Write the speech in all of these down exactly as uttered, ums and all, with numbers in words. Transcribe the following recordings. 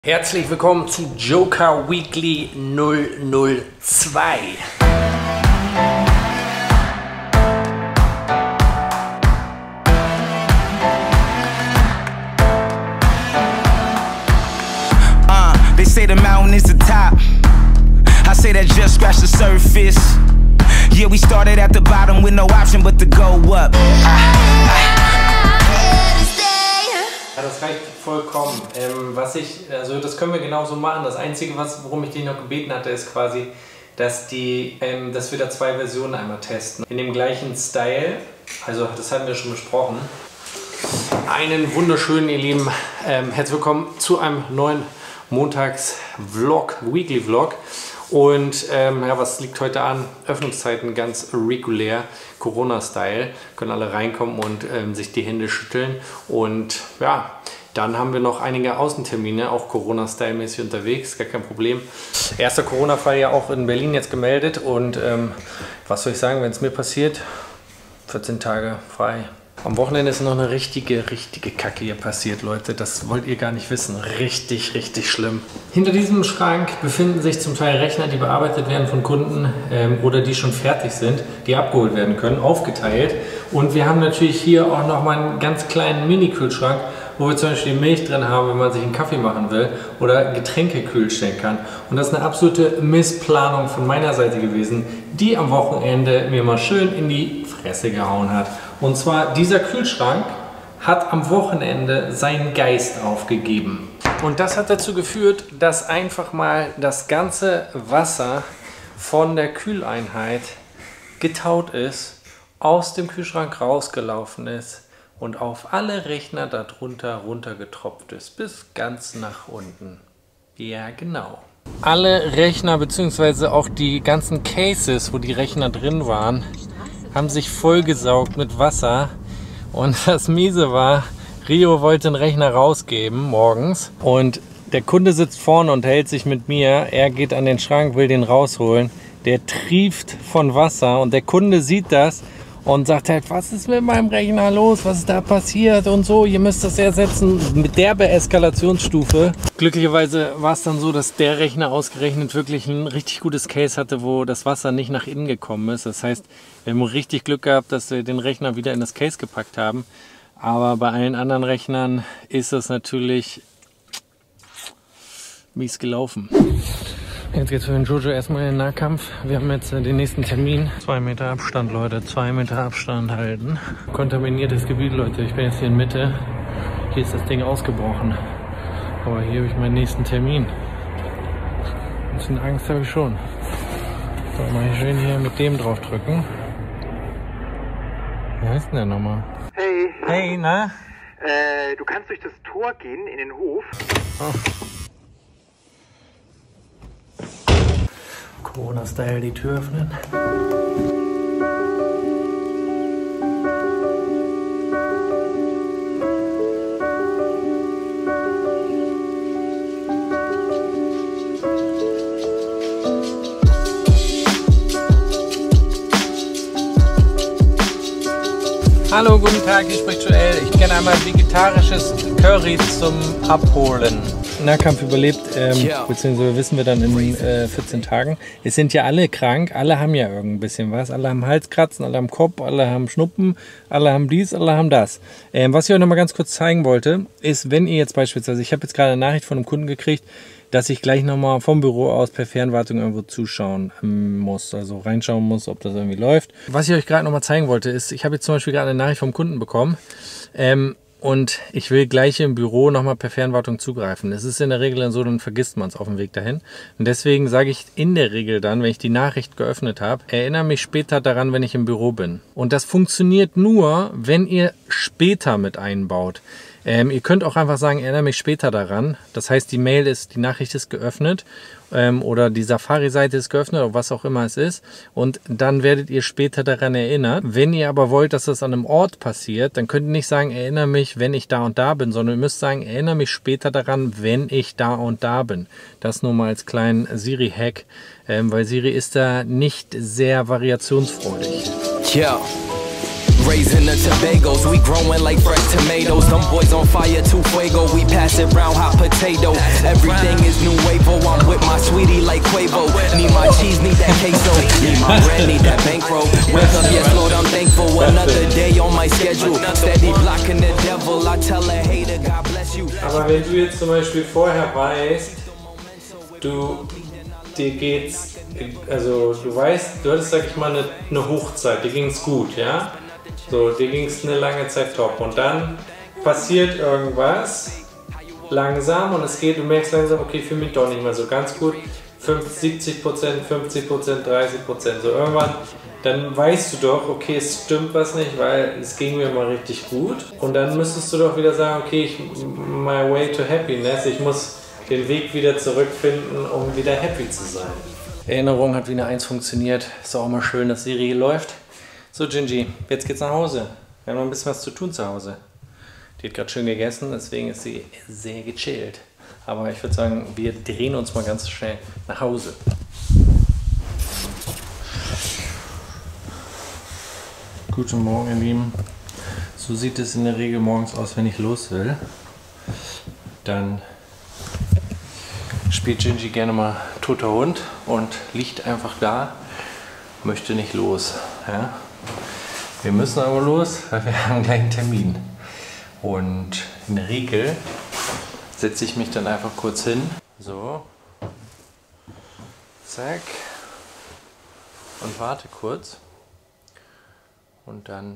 Herzlich willkommen zu Joker Weekly null null zwei. Uh, they say the mountain is the top. I say that just scratch the surface. Yeah, we started at the bottom with no option but to go up. Ja, das reicht vollkommen. Ähm, was ich, also das können wir genauso machen. Das Einzige, was, worum ich dich noch gebeten hatte, ist quasi, dass, die, ähm, dass wir da zwei Versionen einmal testen. In dem gleichen Style, also das hatten wir schon besprochen. Einen wunderschönen, ihr Lieben, ähm, herzlich willkommen zu einem neuen Montags-Vlog, Weekly-Vlog. Und ähm, ja, was liegt heute an? Öffnungszeiten ganz regulär, Corona-Style. Können alle reinkommen und ähm, sich die Hände schütteln. Und ja, dann haben wir noch einige Außentermine, auch Corona-Style-mäßig unterwegs, gar kein Problem. Erster Corona-Fall ja auch in Berlin jetzt gemeldet. Und ähm, was soll ich sagen, wenn es mir passiert? vierzehn Tage frei. Am Wochenende ist noch eine richtige, richtige Kacke hier passiert, Leute. Das wollt ihr gar nicht wissen. Richtig, richtig schlimm. Hinter diesem Schrank befinden sich zum Teil Rechner, die bearbeitet werden von Kunden ähm, oder die schon fertig sind, die abgeholt werden können, aufgeteilt. Und wir haben natürlich hier auch noch mal einen ganz kleinen Mini-Kühlschrank, wo wir zum Beispiel Milch drin haben, wenn man sich einen Kaffee machen will oder Getränke kühl stellen kann. Und das ist eine absolute Missplanung von meiner Seite gewesen, die am Wochenende mir mal schön in die Fresse gehauen hat. Und zwar, dieser Kühlschrank hat am Wochenende seinen Geist aufgegeben. Und das hat dazu geführt, dass einfach mal das ganze Wasser von der Kühleinheit getaut ist, aus dem Kühlschrank rausgelaufen ist und auf alle Rechner darunter runtergetropft ist, bis ganz nach unten. Ja, genau. Alle Rechner bzw. auch die ganzen Cases, wo die Rechner drin waren, haben sich vollgesaugt mit Wasser. Und das Miese war, Rio wollte den Rechner rausgeben morgens und der Kunde sitzt vorne und hält sich mit mir. Er geht an den Schrank, will den rausholen. Der trieft von Wasser und der Kunde sieht das und sagt halt, was ist mit meinem Rechner los, was ist da passiert und so, ihr müsst das ersetzen mit derbe Eskalationsstufe. Glücklicherweise war es dann so, dass der Rechner ausgerechnet wirklich ein richtig gutes Case hatte, wo das Wasser nicht nach innen gekommen ist. Das heißt, wir haben richtig Glück gehabt, dass wir den Rechner wieder in das Case gepackt haben. Aber bei allen anderen Rechnern ist es natürlich mies gelaufen. Jetzt geht's für den Jojo erstmal in den Nahkampf. Wir haben jetzt den nächsten Termin. Zwei Meter Abstand, Leute. Zwei Meter Abstand halten. Kontaminiertes Gebiet, Leute. Ich bin jetzt hier in Mitte. Hier ist das Ding ausgebrochen. Aber hier habe ich meinen nächsten Termin. Ein bisschen Angst habe ich schon. So, mal hier schön hier mit dem drauf drücken. Wie heißt denn der nochmal? Hey. Hey, na? Äh, du kannst durch das Tor gehen in den Hof. Oh. Corona-Style die Tür öffnen. Hallo, guten Tag, hier spricht Joel. Ich kenne einmal vegetarisches Curry zum Abholen. Nahkampf überlebt, ähm, beziehungsweise wissen wir dann in äh, vierzehn Tagen. Es sind ja alle krank, alle haben ja irgend ein bisschen was. Alle haben Halskratzen, alle haben Kopf, alle haben Schnuppen, alle haben dies, alle haben das. Ähm, was ich euch noch mal ganz kurz zeigen wollte, ist, wenn ihr jetzt beispielsweise, ich habe jetzt gerade eine Nachricht von einem Kunden gekriegt, dass ich gleich nochmal vom Büro aus per Fernwartung irgendwo zuschauen ähm, muss, also reinschauen muss, ob das irgendwie läuft. Was ich euch gerade nochmal zeigen wollte, ist, ich habe jetzt zum Beispiel gerade eine Nachricht vom Kunden bekommen, ähm, und ich will gleich im Büro nochmal per Fernwartung zugreifen. Das ist in der Regel dann so, dann vergisst man es auf dem Weg dahin. Und deswegen sage ich in der Regel dann, wenn ich die Nachricht geöffnet habe, erinnere mich später daran, wenn ich im Büro bin. Und das funktioniert nur, wenn ihr später mit einbaut. Ähm, ihr könnt auch einfach sagen, erinnere mich später daran. Das heißt, die Mail ist, die Nachricht ist geöffnet ähm, oder die Safari-Seite ist geöffnet oder was auch immer es ist. Und dann werdet ihr später daran erinnert. Wenn ihr aber wollt, dass das an einem Ort passiert, dann könnt ihr nicht sagen, erinnere mich, wenn ich da und da bin, sondern ihr müsst sagen, erinnere mich später daran, wenn ich da und da bin. Das nur mal als kleinen Siri-Hack, ähm, weil Siri ist da nicht sehr variationsfreudig. Yo. Raising the Tobagos, we growing like fresh tomatoes. Them boys on fire, too fuego. We pass it round, hot potato. Everything is nuevo. I'm with my sweetie like Quavo. Need my cheese, need that queso. Need my bread, need that bankroll. Wake up, yes, Lord, I'm thankful. Another day on my schedule. Steady blocking the devil. I tell a hater, God bless you. Aber wenn du jetzt zum Beispiel vorher weißt, du, dir geht's, also du weißt, du hattest, sag ich mal, eine, eine Hochzeit, dir ging's gut, ja? So, dir ging's eine lange Zeit top und dann passiert irgendwas langsam und es geht, du merkst langsam, okay, ich fühle mich doch nicht mehr so ganz gut, siebzig Prozent, fünfzig Prozent, dreißig Prozent, so irgendwann, dann weißt du doch, okay, es stimmt was nicht, weil es ging mir mal richtig gut und dann müsstest du doch wieder sagen, okay, ich, my way to happiness, ich muss den Weg wieder zurückfinden, um wieder happy zu sein. Erinnerung hat wie eine Eins funktioniert, ist auch immer schön, dass Serie läuft. So Gingy, jetzt geht's nach Hause. Wir haben noch ein bisschen was zu tun zu Hause. Die hat gerade schön gegessen, deswegen ist sie sehr gechillt. Aber ich würde sagen, wir drehen uns mal ganz schnell nach Hause. Guten Morgen, ihr Lieben. So sieht es in der Regel morgens aus, wenn ich los will. Dann spielt Gingy gerne mal toter Hund und liegt einfach da, möchte nicht los. Ja? Wir müssen aber los, weil wir haben gleich einen Termin. Und in der Regel setze ich mich dann einfach kurz hin. So. Zack. Und warte kurz. Und dann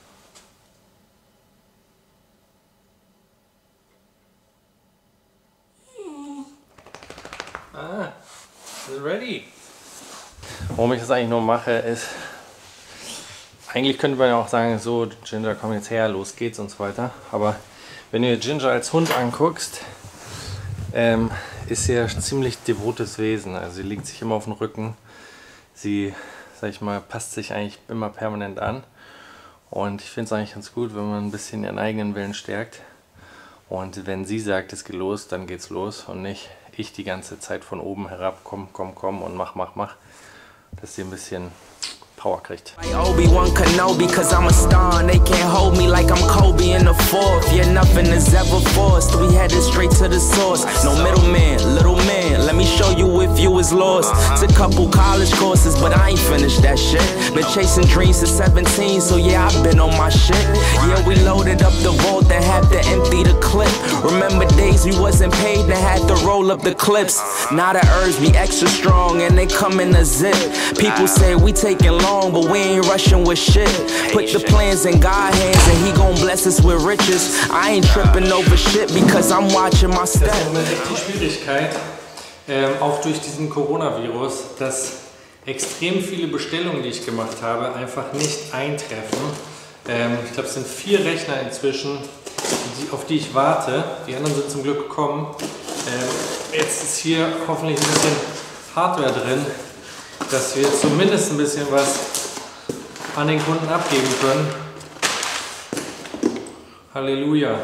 Ah, ready. Warum ich das eigentlich nur mache, ist, eigentlich könnte man ja auch sagen, so Ginger, komm jetzt her, los geht's und so weiter. Aber wenn du Ginger als Hund anguckst, ähm, ist sie ja ein ziemlich devotes Wesen. Also sie legt sich immer auf den Rücken. Sie, sag ich mal, passt sich eigentlich immer permanent an. Und ich finde es eigentlich ganz gut, wenn man ein bisschen ihren eigenen Willen stärkt. Und wenn sie sagt, es geht los, dann geht's los und nicht ich die ganze Zeit von oben herab, komm, komm, komm und mach, mach, mach, dass sie ein bisschen Power kriegt. Obi-Wan Kenobi, cause I'm a star and they can't hold me like I'm Kobe in the fourth. Yeah, nothing is ever forced. We headed straight to the source. No middleman, little man. Let me show you if you was lost. It's a couple college courses, but I ain't finished that shit. Been chasing dreams since seventeen, so yeah, I've been on my shit. Yeah, we loaded up the vault and had to empty the clip. Remember days we wasn't paid and had to roll up the clips. Now the herbs be extra strong and they come in a zip. People say we taking long, but we ain't rushing with shit. Put the plans in God's hands and he gon' bless us with riches. I ain't tripping over shit because I'm watching my step. Das ist im Moment die Schwierigkeit, ähm, auch durch diesen Coronavirus, dass extrem viele Bestellungen, die ich gemacht habe, einfach nicht eintreffen. Ähm, ich glaube, es sind vier Rechner inzwischen, die, auf die ich warte. Die anderen sind zum Glück gekommen. Ähm, jetzt ist hier hoffentlich ein bisschen Hardware drin, dass wir zumindest ein bisschen was an den Kunden abgeben können. Halleluja.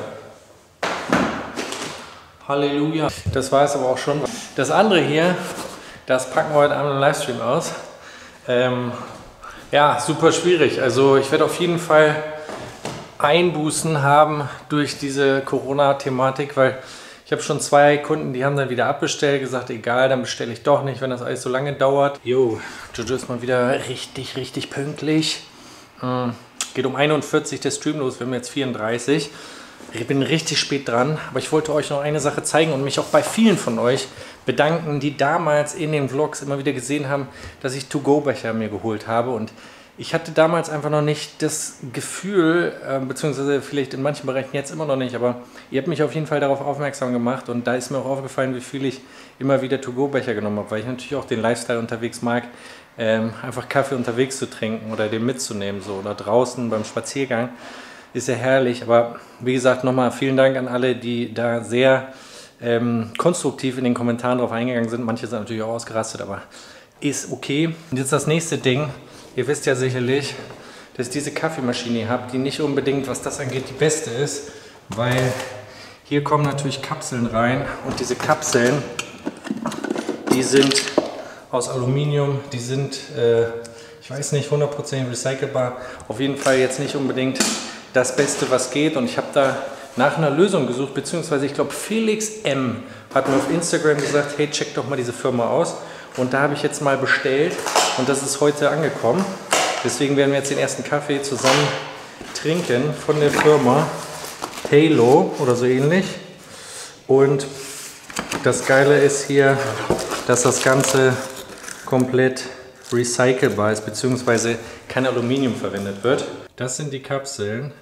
Halleluja. Das war es aber auch schon. Das andere hier, das packen wir heute Abend im Livestream aus. Ähm, ja, super schwierig. Also ich werde auf jeden Fall Einbußen haben durch diese Corona-Thematik, weil ich habe schon zwei Kunden, die haben dann wieder abbestellt, gesagt, egal, dann bestelle ich doch nicht, wenn das alles so lange dauert. Jo, Jojo ist mal wieder richtig, richtig pünktlich. Hm, geht um einundvierzig der Stream los, wir haben jetzt vierunddreißig. Ich bin richtig spät dran, aber ich wollte euch noch eine Sache zeigen und mich auch bei vielen von euch bedanken, die damals in den Vlogs immer wieder gesehen haben, dass ich To-Go-Becher mir geholt habe. Und ich hatte damals einfach noch nicht das Gefühl, äh, beziehungsweise vielleicht in manchen Bereichen jetzt immer noch nicht, aber ihr habt mich auf jeden Fall darauf aufmerksam gemacht und da ist mir auch aufgefallen, wie viel ich immer wieder To-Go-Becher genommen habe, weil ich natürlich auch den Lifestyle unterwegs mag, ähm, einfach Kaffee unterwegs zu trinken oder den mitzunehmen so, oder draußen beim Spaziergang. Ist ja herrlich, aber wie gesagt, nochmal vielen Dank an alle, die da sehr ähm, konstruktiv in den Kommentaren drauf eingegangen sind. Manche sind natürlich auch ausgerastet, aber ist okay. Und jetzt das nächste Ding. Ihr wisst ja sicherlich, dass ich diese Kaffeemaschine hier habe, die nicht unbedingt, was das angeht, die beste ist, weil hier kommen natürlich Kapseln rein und diese Kapseln, die sind aus Aluminium, die sind äh, Ich weiß nicht, hundertprozentig recycelbar. Auf jeden Fall jetzt nicht unbedingt das Beste, was geht. Und ich habe da nach einer Lösung gesucht, beziehungsweise ich glaube Felix M. hat mir auf Instagram gesagt, hey, check doch mal diese Firma aus. Und da habe ich jetzt mal bestellt und das ist heute angekommen. Deswegen werden wir jetzt den ersten Kaffee zusammen trinken von der Firma Halo oder so ähnlich. Und das Geile ist hier, dass das Ganze komplett recycelbar ist, beziehungsweise kein Aluminium verwendet wird. Das sind die Kapseln.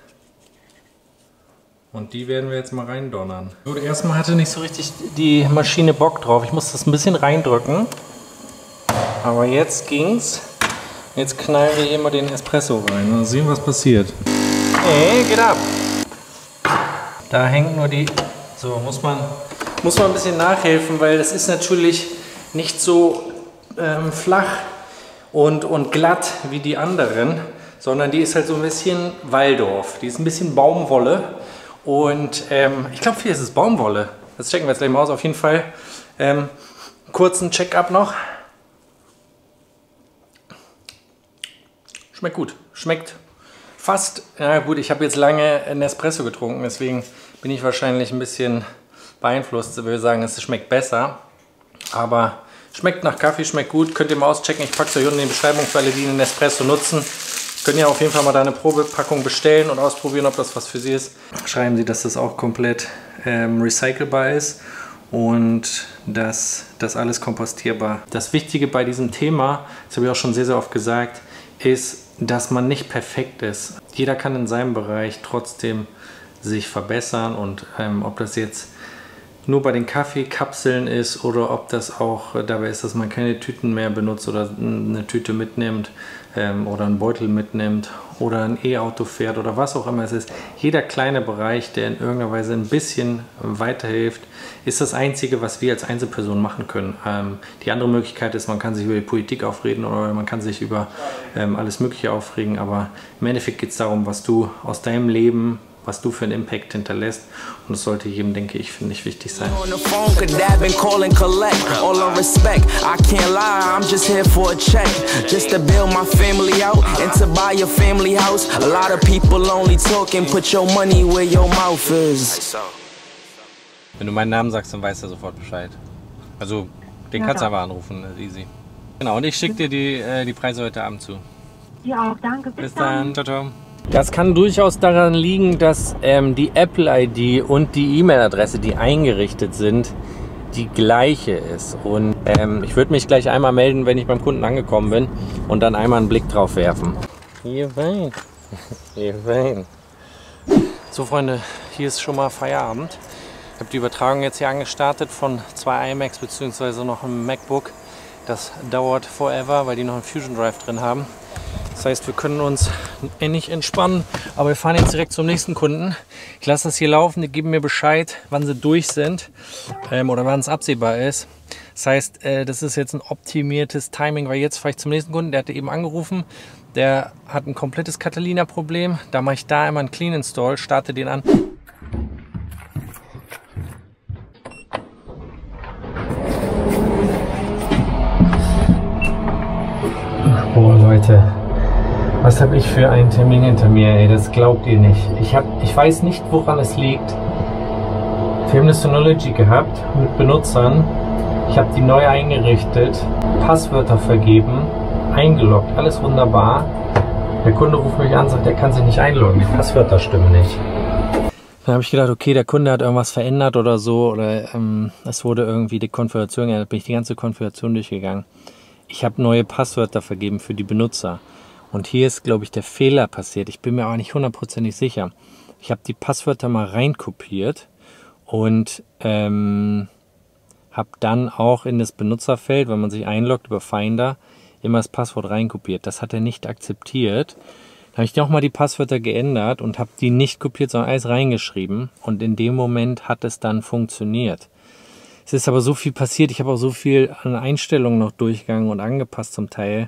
Und die werden wir jetzt mal reindonnern. Gut, erstmal hatte nicht so richtig die Maschine Bock drauf. Ich musste das ein bisschen reindrücken. Aber jetzt ging's. Jetzt knallen wir hier mal den Espresso rein. Mal sehen, was passiert. Hey, geht ab! Da hängt nur die... So, muss man, muss man ein bisschen nachhelfen, weil das ist natürlich nicht so ähm, flach und, und glatt wie die anderen, sondern die ist halt so ein bisschen Waldorf. Die ist ein bisschen Baumwolle. Und ähm, ich glaube, hier ist es Baumwolle. Das checken wir jetzt gleich mal aus. Auf jeden Fall ähm, kurzen Check-up noch. Schmeckt gut. Schmeckt fast, na gut, ich habe jetzt lange einen Espresso getrunken, deswegen bin ich wahrscheinlich ein bisschen beeinflusst. Ich würde sagen, es schmeckt besser. Aber schmeckt nach Kaffee, schmeckt gut. Könnt ihr mal auschecken. Ich packe es euch unten in die Beschreibung für alle, die einen Espresso nutzen. Könnt ihr auf jeden Fall mal da eine Probepackung bestellen und ausprobieren, ob das was für Sie ist. Schreiben Sie, dass das auch komplett ähm, recycelbar ist und dass das alles kompostierbar. Das Wichtige bei diesem Thema, das habe ich auch schon sehr, sehr oft gesagt, ist, dass man nicht perfekt ist. Jeder kann in seinem Bereich trotzdem sich verbessern und ähm, ob das jetzt nur bei den Kaffeekapseln ist oder ob das auch dabei ist, dass man keine Tüten mehr benutzt oder eine Tüte mitnimmt ähm, oder einen Beutel mitnimmt oder ein E-Auto fährt oder was auch immer es ist. Jeder kleine Bereich, der in irgendeiner Weise ein bisschen weiterhilft, ist das Einzige, was wir als Einzelperson machen können. Ähm, die andere Möglichkeit ist, man kann sich über die Politik aufreden oder man kann sich über ähm, alles Mögliche aufregen, aber im Endeffekt geht es darum, was du aus deinem Leben, was du für einen Impact hinterlässt, und das sollte jedem, denke ich, finde ich, wichtig sein. Wenn du meinen Namen sagst, dann weiß er sofort Bescheid. Also, den ja, kannst du aber anrufen, das ist easy. Genau, und ich schicke dir die, äh, die Preise heute Abend zu. Ja, auch, danke. Bis, Bis dann. dann. Ciao, ciao. Das kann durchaus daran liegen, dass ähm, die Apple I D und die E-Mail-Adresse, die eingerichtet sind, die gleiche ist. Und ähm, ich würde mich gleich einmal melden, wenn ich beim Kunden angekommen bin und dann einmal einen Blick drauf werfen. Hier rein. Hier rein. So Freunde, hier ist schon mal Feierabend. Ich habe die Übertragung jetzt hier angestartet von zwei iMacs bzw. noch einem MacBook. Das dauert forever, weil die noch einen Fusion Drive drin haben. Das heißt, wir können uns nicht entspannen, aber wir fahren jetzt direkt zum nächsten Kunden. Ich lasse das hier laufen, die geben mir Bescheid, wann sie durch sind ähm, oder wann es absehbar ist. Das heißt, äh, das ist jetzt ein optimiertes Timing, weil jetzt fahre ich zum nächsten Kunden, der hatte eben angerufen. Der hat ein komplettes Catalina-Problem. Da mache ich da einmal einen Clean Install, starte den an. Oh Leute, was habe ich für einen Termin hinter mir, ey, das glaubt ihr nicht. Ich, hab, ich weiß nicht, woran es liegt. Wir haben eine Synology gehabt mit Benutzern. Ich habe die neu eingerichtet, Passwörter vergeben, eingeloggt, alles wunderbar. Der Kunde ruft mich an und sagt, er kann sich nicht einloggen, die Passwörter stimmen nicht. Dann habe ich gedacht, okay, der Kunde hat irgendwas verändert oder so, oder ähm, es wurde irgendwie die Konfiguration geändert, bin ich die ganze Konfiguration durchgegangen. Ich habe neue Passwörter vergeben für die Benutzer. Und hier ist, glaube ich, der Fehler passiert. Ich bin mir aber nicht hundertprozentig sicher. Ich habe die Passwörter mal reinkopiert und ähm, habe dann auch in das Benutzerfeld, wenn man sich einloggt über Finder, immer das Passwort reinkopiert. Das hat er nicht akzeptiert. Dann habe ich nochmal die Passwörter geändert und habe die nicht kopiert, sondern alles reingeschrieben. Und in dem Moment hat es dann funktioniert. Es ist aber so viel passiert, ich habe auch so viel an Einstellungen noch durchgegangen und angepasst zum Teil,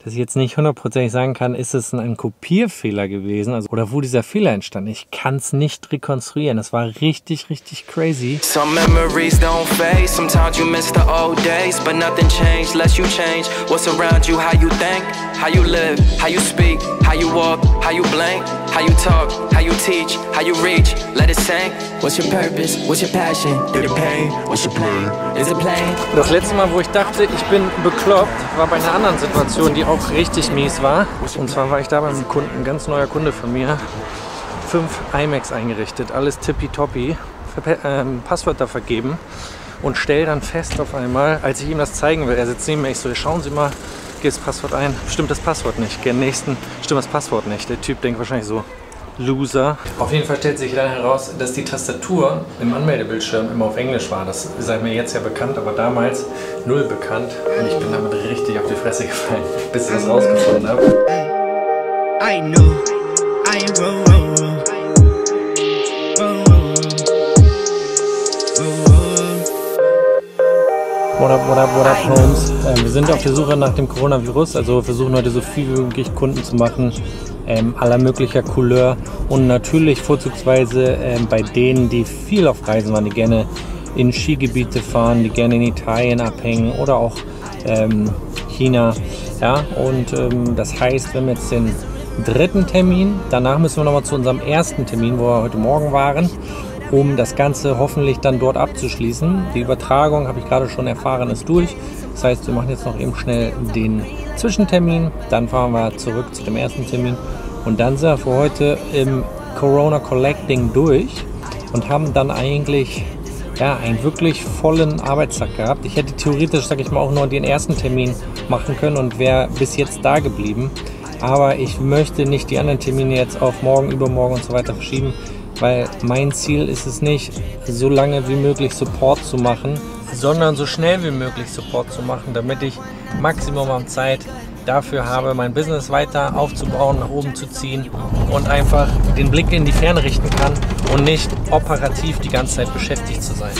dass ich jetzt nicht hundertprozentig sagen kann, ist es ein Kopierfehler gewesen, also, oder wo dieser Fehler entstand. Ich kann es nicht rekonstruieren. Das war richtig, richtig crazy. Some memories don't fade. Sometimes you miss the old days, but nothing changed unless you change what's around you, how you think, how you live, how you speak, how you walk, how you blink, how you talk, how you teach, how you reach, let it sink. What's your purpose? What's your passion? Through the pain, what's your plan? Is it plain? Das letzte Mal, wo ich dachte, ich bin bekloppt, war bei einer anderen Situation, die auch richtig mies war. Und zwar war ich da beim Kunden, ein ganz neuer Kunde von mir, fünf iMacs eingerichtet, alles tippitoppi, ähm, Passwörter vergeben und stell dann fest auf einmal, als ich ihm das zeigen will, er sitzt neben mir, ich so, schauen Sie mal, geh das Passwort ein, stimmt das Passwort nicht, geh den nächsten, stimmt das Passwort nicht. Der Typ denkt wahrscheinlich so, Loser. Auf jeden Fall stellt sich dann heraus, dass die Tastatur im Anmeldebildschirm immer auf Englisch war. Das sei mir jetzt ja bekannt, aber damals null bekannt. Und ich bin damit richtig auf die Fresse gefallen, bis ich das rausgefunden habe. I know, I roll, roll, roll. What up, what up, what up, Homes? Ähm, wir sind auf der Suche nach dem Coronavirus, also versuchen heute so viel wie möglich Kunden zu machen, ähm, aller möglicher Couleur und natürlich vorzugsweise ähm, bei denen, die viel auf Reisen waren, die gerne in Skigebiete fahren, die gerne in Italien abhängen oder auch ähm, China. Ja? Und ähm, das heißt, wir haben jetzt den dritten Termin, danach müssen wir nochmal zu unserem ersten Termin, wo wir heute Morgen waren, um das Ganze hoffentlich dann dort abzuschließen. Die Übertragung, habe ich gerade schon erfahren, ist durch. Das heißt, wir machen jetzt noch eben schnell den Zwischentermin, dann fahren wir zurück zu dem ersten Termin und dann sind wir für heute im Corona Collecting durch und haben dann eigentlich ja, einen wirklich vollen Arbeitstag gehabt. Ich hätte theoretisch, sage ich mal, auch nur den ersten Termin machen können und wäre bis jetzt da geblieben. Aber ich möchte nicht die anderen Termine jetzt auf morgen, übermorgen und so weiter verschieben, weil mein Ziel ist es nicht, so lange wie möglich Support zu machen, sondern so schnell wie möglich Support zu machen, damit ich Maximum an Zeit dafür habe, mein Business weiter aufzubauen, nach oben zu ziehen und einfach den Blick in die Ferne richten kann und nicht operativ die ganze Zeit beschäftigt zu sein.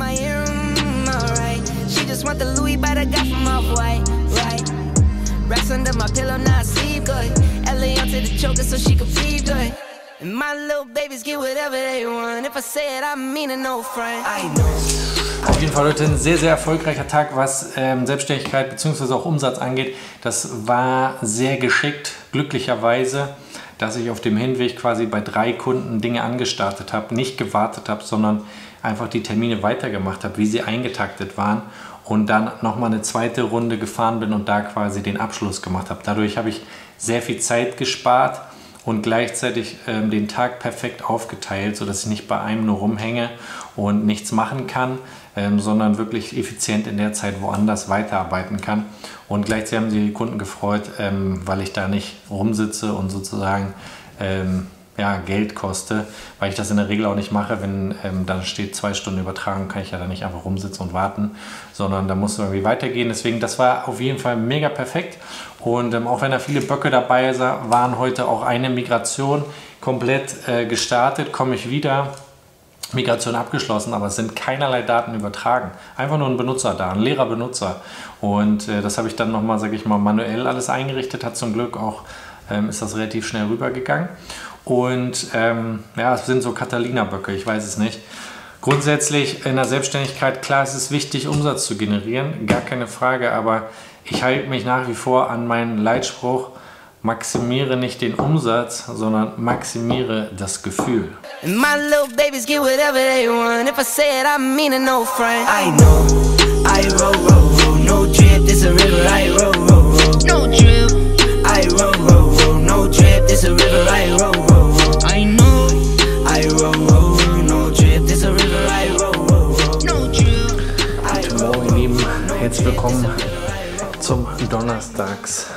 Auf jeden Fall heute ein sehr, sehr erfolgreicher Tag, was ähm, Selbstständigkeit bzw. auch Umsatz angeht. Das war sehr geschickt, glücklicherweise, dass ich auf dem Hinweg quasi bei drei Kunden Dinge angestartet habe, nicht gewartet habe, sondern einfach die Termine weitergemacht habe, wie sie eingetaktet waren und dann nochmal eine zweite Runde gefahren bin und da quasi den Abschluss gemacht habe. Dadurch habe ich sehr viel Zeit gespart und gleichzeitig ähm, den Tag perfekt aufgeteilt, sodass ich nicht bei einem nur rumhänge und nichts machen kann, ähm, sondern wirklich effizient in der Zeit woanders weiterarbeiten kann. Und gleichzeitig haben sich die Kunden gefreut, ähm, weil ich da nicht rumsitze und sozusagen ähm, ja, Geld koste, weil ich das in der Regel auch nicht mache. Wenn ähm, dann steht zwei Stunden Übertragung, kann ich ja da nicht einfach rumsitzen und warten, sondern da muss es irgendwie weitergehen. Deswegen, das war auf jeden Fall mega perfekt. Und ähm, auch wenn da viele Böcke dabei waren, heute auch eine Migration komplett äh, gestartet, komme ich wieder. Migration abgeschlossen, aber es sind keinerlei Daten übertragen. Einfach nur ein Benutzer da, ein leerer Benutzer. Und äh, das habe ich dann nochmal, sage ich mal, manuell alles eingerichtet. Hat zum Glück auch, ähm, ist das relativ schnell rübergegangen. Und ähm, ja, es sind so Catalina-Böcke, ich weiß es nicht. Grundsätzlich in der Selbstständigkeit, klar, es ist wichtig, Umsatz zu generieren, gar keine Frage, aber ich halte mich nach wie vor an meinen Leitspruch, maximiere nicht den Umsatz, sondern maximiere das Gefühl. My little babies get whatever they want. If I say it, I mean it, no friend. I know, I roll, roll, roll, no drip, this a river, I roll, roll, roll. No drip, I roll, roll, roll, no drip, this a river, I roll, roll, roll. I know, I roll, roll, roll, no drip, this a river, I roll, roll, roll. No drip. Guten Morgen, ihr Lieben, herzlich willkommen zum Donnerstags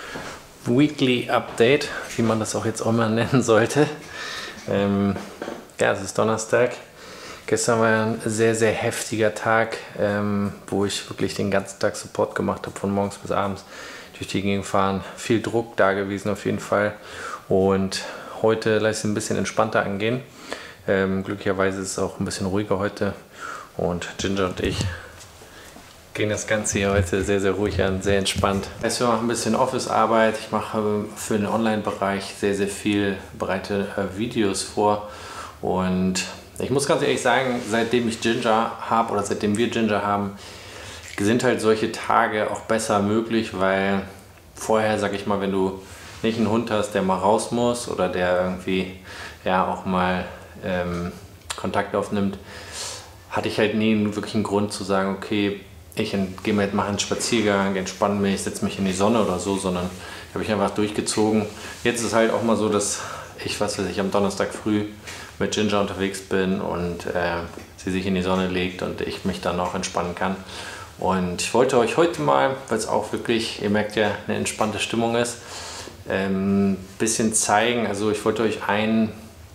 Weekly Update, wie man das auch jetzt auch mal nennen sollte. Ähm, ja, es ist Donnerstag. Gestern war ein sehr, sehr heftiger Tag, ähm, wo ich wirklich den ganzen Tag Support gemacht habe, von morgens bis abends durch die Gegend fahren. Viel Druck da gewesen auf jeden Fall. Und heute lasse ich es ein bisschen entspannter angehen. Ähm, glücklicherweise ist es auch ein bisschen ruhiger heute. Und Ginger und ich Ging das Ganze hier heute sehr, sehr ruhig an, sehr entspannt. Ich mache ein bisschen Office-Arbeit. Ich mache für den Online-Bereich sehr, sehr viel, bereite äh, Videos vor. Und ich muss ganz ehrlich sagen, seitdem ich Ginger habe oder seitdem wir Ginger haben, sind halt solche Tage auch besser möglich, weil vorher, sag ich mal, wenn du nicht einen Hund hast, der mal raus muss oder der irgendwie ja auch mal ähm, Kontakt aufnimmt, hatte ich halt nie wirklich einen Grund zu sagen, okay, ich gehe mal, mache einen Spaziergang, entspanne mich, setze mich in die Sonne oder so, sondern habe ich einfach durchgezogen. Jetzt ist es halt auch mal so, dass ich, was weiß ich, am Donnerstag früh mit Ginger unterwegs bin und äh, sie sich in die Sonne legt und ich mich dann auch entspannen kann. Und ich wollte euch heute mal, weil es auch wirklich, ihr merkt ja, eine entspannte Stimmung ist, ein ähm, bisschen zeigen. Also ich wollte euch einen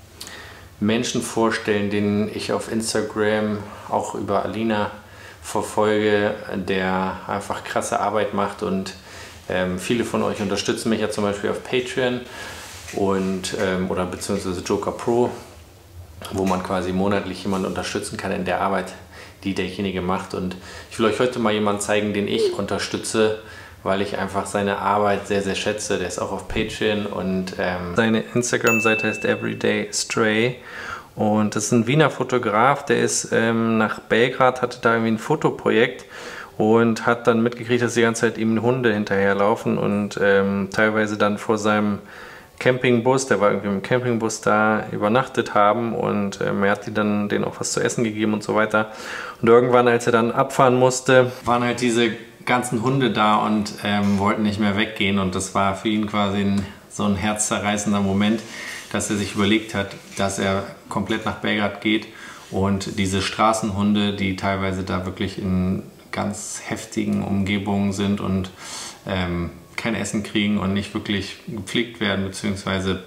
Menschen vorstellen, den ich auf Instagram auch über Alina verfolge, der einfach krasse Arbeit macht und ähm, viele von euch unterstützen mich ja zum Beispiel auf Patreon und, ähm, oder beziehungsweise Joker Pro, wo man quasi monatlich jemanden unterstützen kann in der Arbeit, die derjenige macht. Und ich will euch heute mal jemanden zeigen, den ich unterstütze, weil ich einfach seine Arbeit sehr, sehr schätze. Der ist auch auf Patreon und ähm, seine Instagram-Seite heißt Everyday Stray. Und das ist ein Wiener Fotograf, der ist ähm, nach Belgrad, hatte da irgendwie ein Fotoprojekt und hat dann mitgekriegt, dass die ganze Zeit ihm Hunde hinterherlaufen und ähm, teilweise dann vor seinem Campingbus, der war irgendwie im Campingbus da, übernachtet haben und ähm, er hat die dann denen auch was zu essen gegeben und so weiter. Und irgendwann, als er dann abfahren musste, waren halt diese ganzen Hunde da und ähm, wollten nicht mehr weggehen und das war für ihn quasi ein, so ein herzzerreißender Moment, dass er sich überlegt hat, dass er komplett nach Belgrad geht und diese Straßenhunde, die teilweise da wirklich in ganz heftigen Umgebungen sind und ähm, kein Essen kriegen und nicht wirklich gepflegt werden, beziehungsweise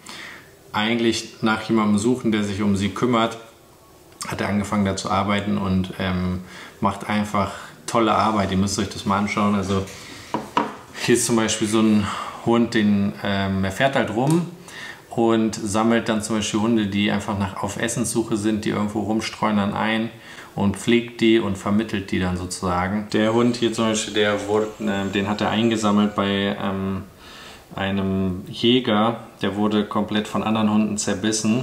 eigentlich nach jemandem suchen, der sich um sie kümmert, hat er angefangen da zu arbeiten und ähm, macht einfach tolle Arbeit. Ihr müsst euch das mal anschauen. Also hier ist zum Beispiel so ein Hund, den, ähm, er fährt halt rum und sammelt dann zum Beispiel Hunde, die einfach nach, auf Essenssuche sind, die irgendwo rumstreuen, dann ein und pflegt die und vermittelt die dann sozusagen. Der Hund hier zum Beispiel, der wurde, äh, den hat er eingesammelt bei ähm, einem Jäger, der wurde komplett von anderen Hunden zerbissen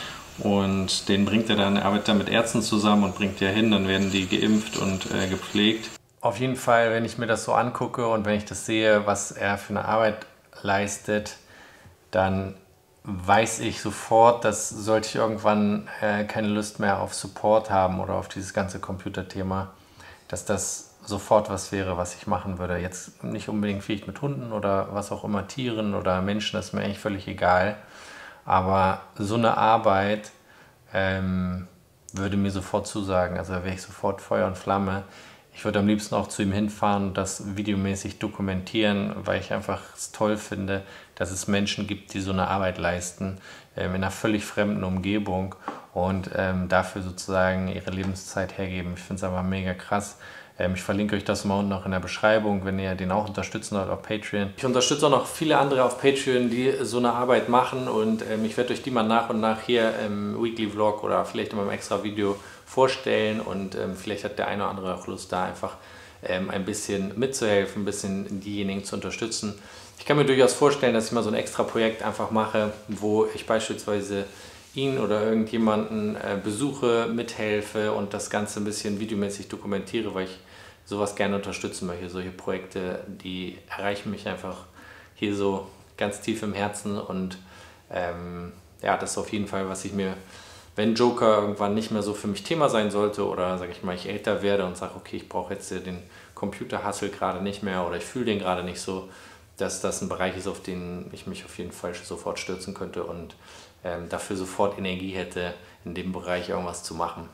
und den bringt er dann, er arbeitet dann mit Ärzten zusammen und bringt die hin, dann werden die geimpft und äh, gepflegt. Auf jeden Fall, wenn ich mir das so angucke und wenn ich das sehe, was er für eine Arbeit leistet, dann weiß ich sofort, dass sollte ich irgendwann äh, keine Lust mehr auf Support haben oder auf dieses ganze Computerthema, dass das sofort was wäre, was ich machen würde. Jetzt nicht unbedingt vielleicht mit Hunden oder was auch immer, Tieren oder Menschen, das ist mir eigentlich völlig egal. Aber so eine Arbeit ähm, würde mir sofort zusagen, also da wäre ich sofort Feuer und Flamme. Ich würde am liebsten auch zu ihm hinfahren und das videomäßig dokumentieren, weil ich einfach es toll finde, dass es Menschen gibt, die so eine Arbeit leisten, ähm, in einer völlig fremden Umgebung und ähm, dafür sozusagen ihre Lebenszeit hergeben. Ich finde es einfach mega krass. Ähm, ich verlinke euch das mal unten noch in der Beschreibung, wenn ihr den auch unterstützen wollt auf Patreon. Ich unterstütze auch noch viele andere auf Patreon, die so eine Arbeit machen und ähm, ich werde euch die mal nach und nach hier im Weekly Vlog oder vielleicht in meinem extra Video vorstellen und ähm, vielleicht hat der eine oder andere auch Lust, da einfach ähm, ein bisschen mitzuhelfen, ein bisschen diejenigen zu unterstützen. Ich kann mir durchaus vorstellen, dass ich mal so ein extra Projekt einfach mache, wo ich beispielsweise ihn oder irgendjemanden äh, besuche, mithelfe und das Ganze ein bisschen videomäßig dokumentiere, weil ich sowas gerne unterstützen möchte. Solche Projekte, die erreichen mich einfach hier so ganz tief im Herzen und ähm, ja, das ist auf jeden Fall, was ich mir, wenn Joker irgendwann nicht mehr so für mich Thema sein sollte oder sage ich mal, ich älter werde und sage, okay, ich brauche jetzt den Computer-Hustle gerade nicht mehr oder ich fühle den gerade nicht so, dass das ein Bereich ist, auf den ich mich auf jeden Fall sofort stürzen könnte und ähm, dafür sofort Energie hätte, in dem Bereich irgendwas zu machen.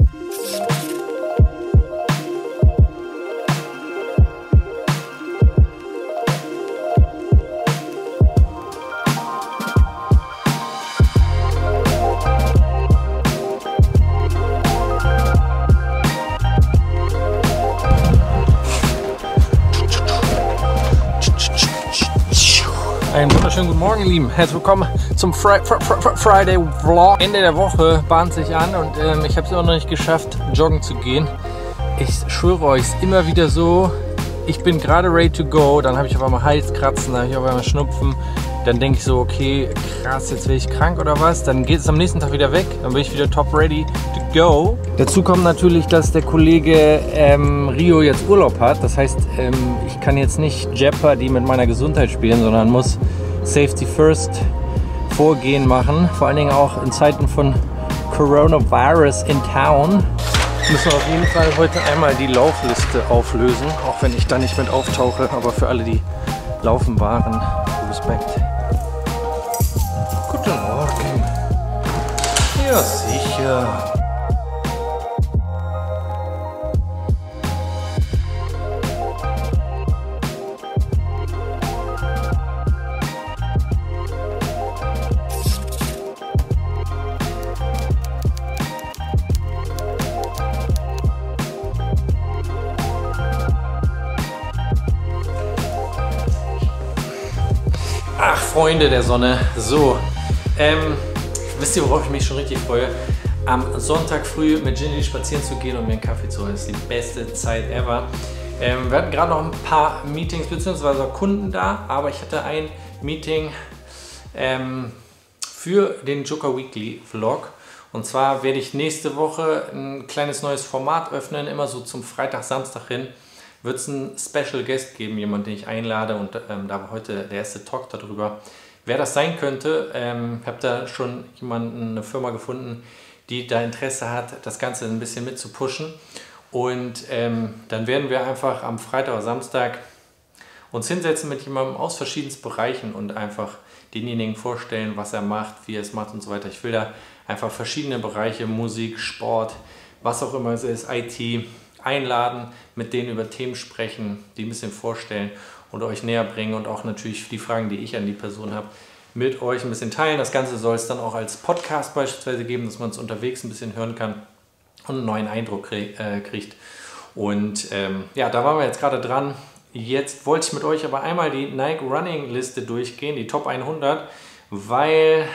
Einen wunderschönen guten Morgen, ihr Lieben. Herzlich willkommen zum Fri Fri Fri Friday Vlog. Ende der Woche bahnt sich an und ähm, ich habe es auch noch nicht geschafft, joggen zu gehen. ich schwöre euch, ist immer wieder so, ich bin gerade ready to go, dann habe ich auf einmal Halskratzen, dann habe ich auf einmal Schnupfen, dann denke ich so, okay, krass, jetzt werde ich krank oder was, dann geht es am nächsten Tag wieder weg, dann bin ich wieder top ready to go. Dazu kommt natürlich, dass der Kollege ähm, Rio jetzt Urlaub hat, das heißt, ähm, ich kann jetzt nicht Jeopardy mit meiner Gesundheit spielen, sondern muss Safety First Vorgehen machen, vor allen Dingen auch in Zeiten von Coronavirus in Town. Müssen wir auf jeden Fall heute einmal die Laufliste auflösen, auch wenn ich da nicht mit auftauche, aber für alle, die laufen waren, Respekt. Guten Morgen. Ja, sicher. Ach, Freunde der Sonne. So, ähm, wisst ihr, worauf ich mich schon richtig freue? Am Sonntag früh mit Ginny spazieren zu gehen und mir einen Kaffee zu holen. Das ist die beste Zeit ever. Ähm, wir hatten gerade noch ein paar Meetings bzw. Kunden da, aber ich hatte ein Meeting ähm, für den Joker Weekly Vlog. Und zwar werde ich nächste Woche ein kleines neues Format öffnen, immer so zum Freitag, Samstag hin. Wird es einen Special Guest geben, jemanden, den ich einlade, und ähm, da war heute der erste Talk darüber, wer das sein könnte. Ähm, ich habe da schon jemanden, eine Firma gefunden, die da Interesse hat, das Ganze ein bisschen mit zu pushen, und ähm, dann werden wir einfach am Freitag oder Samstag uns hinsetzen mit jemandem aus verschiedenen Bereichen und einfach denjenigen vorstellen, was er macht, wie er es macht und so weiter. Ich will da einfach verschiedene Bereiche, Musik, Sport, was auch immer es ist, I T, einladen, mit denen über Themen sprechen, die ein bisschen vorstellen und euch näher bringen, und auch natürlich die Fragen, die ich an die Person habe, mit euch ein bisschen teilen. Das Ganze soll es dann auch als Podcast beispielsweise geben, dass man es unterwegs ein bisschen hören kann und einen neuen Eindruck krieg, äh, kriegt. Und ähm, ja, da waren wir jetzt gerade dran. Jetzt wollte ich mit euch aber einmal die Nike Running Liste durchgehen, die Top hundert, weil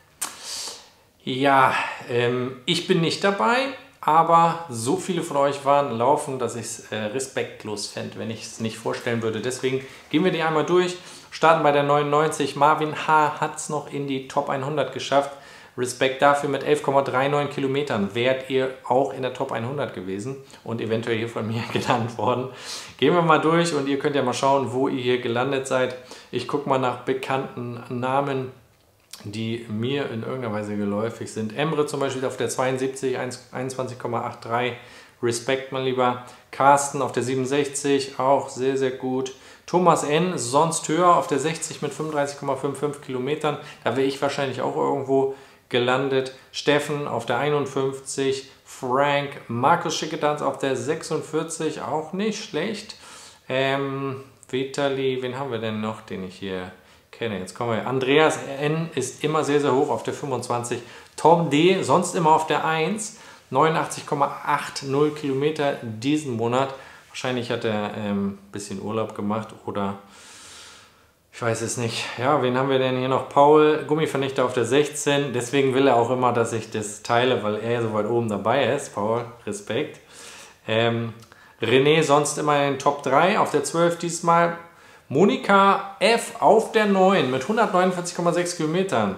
ja, ähm, ich bin nicht dabei. Aber so viele von euch waren laufen, dass ich es äh, respektlos fände, wenn ich es nicht vorstellen würde. Deswegen gehen wir die einmal durch. Starten bei der neunundneunzig. Marvin H. hat es noch in die Top hundert geschafft. Respekt dafür, mit elf Komma neununddreißig Kilometern wärt ihr auch in der Top hundert gewesen und eventuell hier von mir gelandet worden. Gehen wir mal durch und ihr könnt ja mal schauen, wo ihr hier gelandet seid. Ich gucke mal nach bekannten Namen, die mir in irgendeiner Weise geläufig sind. Emre zum Beispiel auf der zweiundsiebzig, einundzwanzig Komma dreiundachtzig. Respekt, mein Lieber. Carsten auf der siebenundsechzig, auch sehr, sehr gut. Thomas N., sonst höher, auf der sechzig mit fünfunddreißig Komma fünfundfünfzig Kilometern. Da wäre ich wahrscheinlich auch irgendwo gelandet. Steffen auf der einundfünfzig. Frank, Markus Schickedanz auf der sechsundvierzig, auch nicht schlecht. Ähm, Vitali, wen haben wir denn noch, den ich hier kenne? Jetzt kommen wir. Andreas N. ist immer sehr, sehr hoch auf der fünfundzwanzig. Tom D. sonst immer auf der eins. neunundachtzig Komma achtzig Kilometer diesen Monat. Wahrscheinlich hat er ein ähm, bisschen Urlaub gemacht oder ich weiß es nicht. Ja, wen haben wir denn hier noch? Paul, Gummivernichter auf der sechzehn. Deswegen will er auch immer, dass ich das teile, weil er so weit oben dabei ist. Paul, Respekt. Ähm, René sonst immer in den Top drei auf der zwölf diesmal. Monika F. auf der neun mit hundertneunundvierzig Komma sechs Kilometern.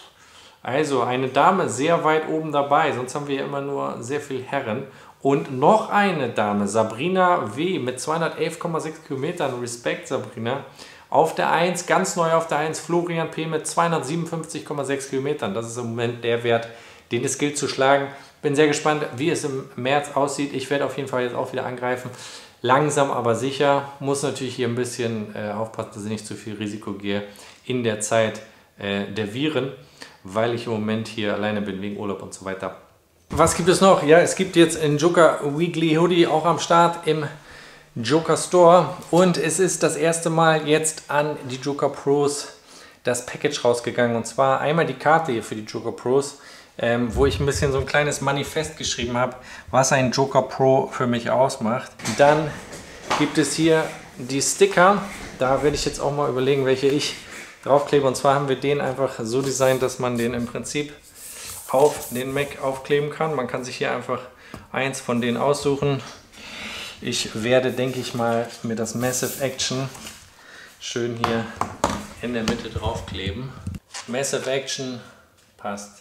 Also eine Dame sehr weit oben dabei. Sonst haben wir ja immer nur sehr viel Herren. Und noch eine Dame, Sabrina W. mit zweihundertelf Komma sechs Kilometern. Respekt, Sabrina. Auf der eins, ganz neu auf der eins, Florian P. mit zweihundertsiebenundfünfzig Komma sechs Kilometern. Das ist im Moment der Wert, den es gilt zu schlagen. Bin sehr gespannt, wie es im März aussieht. Ich werde auf jeden Fall jetzt auch wieder angreifen. Langsam, aber sicher. Muss natürlich hier ein bisschen äh, aufpassen, dass ich nicht zu viel Risiko gehe in der Zeit äh, der Viren, weil ich im Moment hier alleine bin wegen Urlaub und so weiter. Was gibt es noch? Ja, es gibt jetzt einen Joker Weekly Hoodie auch am Start im Joker Store, und es ist das erste Mal jetzt an die Joker Pros das Package rausgegangen, und zwar einmal die Karte hier für die Joker Pros, ähm, wo ich ein bisschen so ein kleines Manifest geschrieben habe, was ein Joker Pro für mich ausmacht. Dann gibt es hier die Sticker, da werde ich jetzt auch mal überlegen, welche ich draufklebe, und zwar haben wir den einfach so designt, dass man den im Prinzip auf den Mac aufkleben kann. Man kann sich hier einfach eins von denen aussuchen. Ich werde, denke ich mal, mir das Massive Action schön hier in der Mitte draufkleben. Massive Action passt.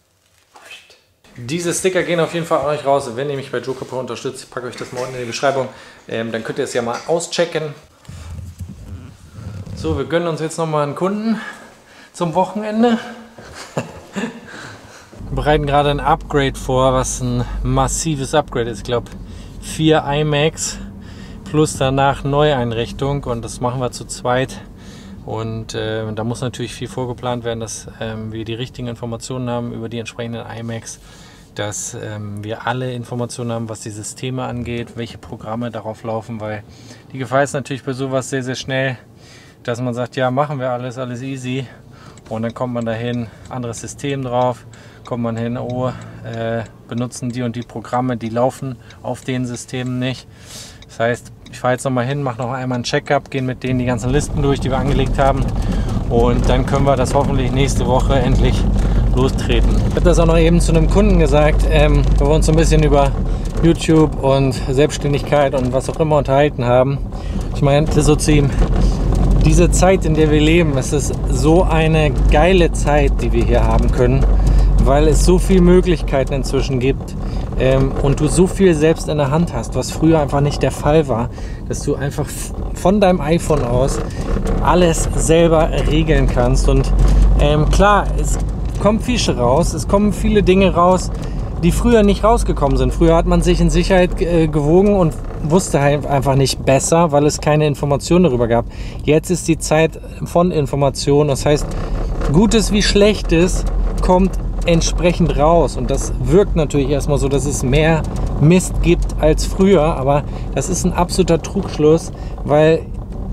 Diese Sticker gehen auf jeden Fall an euch raus. Wenn ihr mich bei JokerPro unterstützt, ich packe euch das mal unten in die Beschreibung. Ähm, dann könnt ihr es ja mal auschecken. So, wir gönnen uns jetzt nochmal einen Kunden zum Wochenende. Wir bereiten gerade ein Upgrade vor, was ein massives Upgrade ist. Ich glaube vier iMacs plus danach Neueinrichtung und das machen wir zu zweit. Und äh, da muss natürlich viel vorgeplant werden, dass ähm, wir die richtigen Informationen haben über die entsprechenden iMacs, dass ähm, wir alle Informationen haben, was die Systeme angeht, welche Programme darauf laufen, weil die Gefahr ist natürlich bei sowas sehr, sehr schnell, dass man sagt, ja, machen wir alles, alles easy und dann kommt man dahin, anderes System drauf, kommt man hin, oh, äh, benutzen die und die Programme, die laufen auf den Systemen nicht. Das heißt, ich fahre jetzt noch mal hin, mache noch einmal ein Check-up, gehen mit denen die ganzen Listen durch, die wir angelegt haben und dann können wir das hoffentlich nächste Woche endlich lostreten. Ich habe das auch noch eben zu einem Kunden gesagt, ähm, wo wir uns so ein bisschen über YouTube und Selbstständigkeit und was auch immer unterhalten haben. Ich meinte so zu ihm, diese Zeit, in der wir leben, es ist so eine geile Zeit, die wir hier haben können, weil es so viele Möglichkeiten inzwischen gibt ähm, und du so viel selbst in der Hand hast, was früher einfach nicht der Fall war, dass du einfach von deinem iPhone aus alles selber regeln kannst. Und ähm, klar, es kommt viel raus, es kommen viele Dinge raus, die früher nicht rausgekommen sind. Früher hat man sich in Sicherheit äh, gewogen und wusste halt einfach nicht besser, weil es keine Informationen darüber gab. Jetzt ist die Zeit von Informationen, das heißt, Gutes wie Schlechtes kommt entsprechend raus und das wirkt natürlich erstmal so, dass es mehr Mist gibt als früher, aber das ist ein absoluter Trugschluss, weil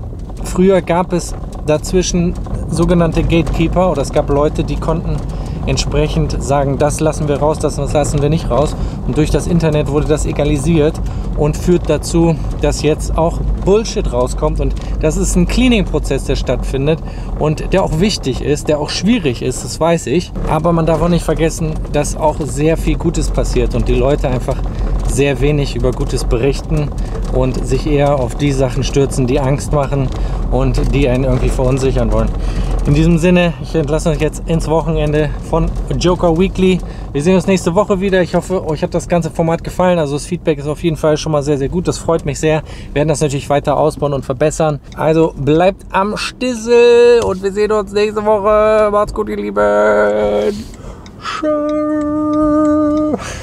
früher gab es dazwischen sogenannte Gatekeeper oder es gab Leute, die konnten entsprechend sagen, das lassen wir raus, das lassen wir nicht raus und durch das Internet wurde das egalisiert und führt dazu, dass jetzt auch Bullshit rauskommt und das ist ein Cleaning-Prozess, der stattfindet und der auch wichtig ist, der auch schwierig ist, das weiß ich, aber man darf auch nicht vergessen, dass auch sehr viel Gutes passiert und die Leute einfach sehr wenig über Gutes berichten und sich eher auf die Sachen stürzen, die Angst machen und die einen irgendwie verunsichern wollen. In diesem Sinne, ich entlasse euch jetzt ins Wochenende von Joker Weekly. Wir sehen uns nächste Woche wieder. Ich hoffe, euch hat das ganze Format gefallen. Also das Feedback ist auf jeden Fall schon mal sehr, sehr gut. Das freut mich sehr. Wir werden das natürlich weiter ausbauen und verbessern. Also bleibt am Stissel und wir sehen uns nächste Woche. Macht's gut, ihr Lieben. Tschüss.